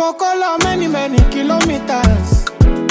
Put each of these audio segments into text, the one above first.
Coca-Cola many kilometers.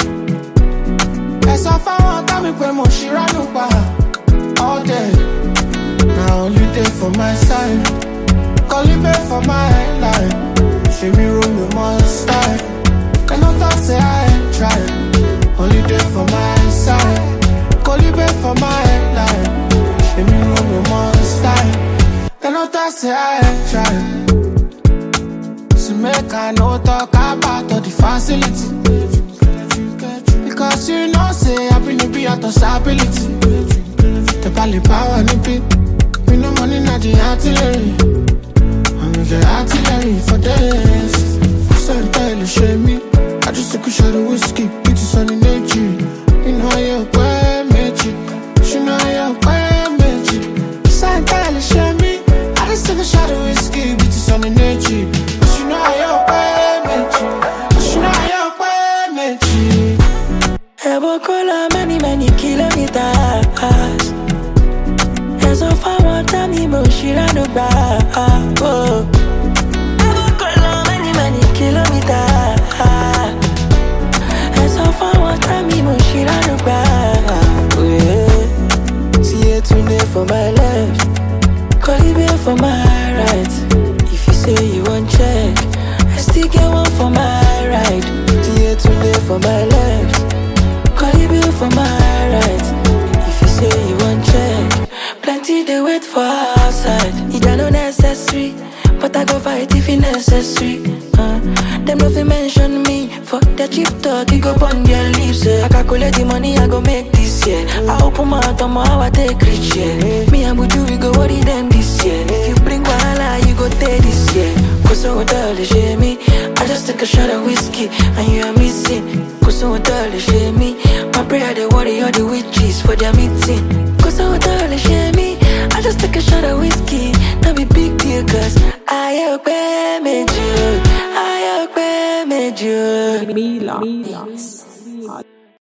As I found out me pay mo shiranupa all day. Now only day for my side, calling back for my life. She me room me must style. Cannot talk say I ain't trying. Only day for my side, calling back for my life. She me room me must style. Cannot talk say I ain't trying. So make I no talk about all the facility. Because you know say I bring it be out of stability. The bally power nippy. We no money not the artillery. And we get artillery for days. So tell you shame me. I just took a shot of whiskey. It is on the nature. You know you're quite magic. You know you're quite magic. So tell you shame me. I just took a shot of whiskey. It is on the nature. You know you're quite magic. You know you're quite magic. Coca-Cola many kilometers. As of I want time, mo shiranuba. Oh, Coca-Cola many kilometers. As of I want time, mo shiranuba. See it today for my left, Caribbean for my right. If you say you want check, I still get one for my right. See it today for my left, Caribbean for my right. If you say you want check, plenty they wait for outside. It are no necessary, but I go fight if it necessary. Them no fi mention me for the cheap talk. You go on their lips. I calculate the money I go make this year. I open my mouth on how I take rich, yeah. Me and Buju we go worry them this year. If you bring wahala, you go take this year. Cause I would tell you me. I just take a shot of whiskey and you are missing. Cause I would tell you me. My prayer they worry all the witches for their meeting. Cause I would tell you me. I just take a shot of whiskey, not be big deal. Cause I hope I made you. I hope I made you.